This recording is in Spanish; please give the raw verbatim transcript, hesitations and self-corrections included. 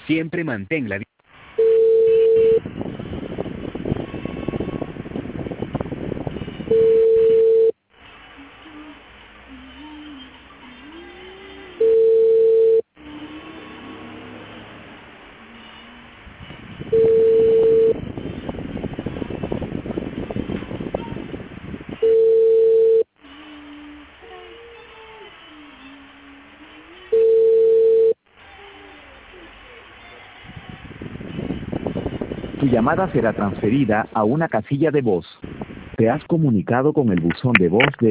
Siempre mantén la... Tu llamada será transferida a una casilla de voz. Te has comunicado con el buzón de voz de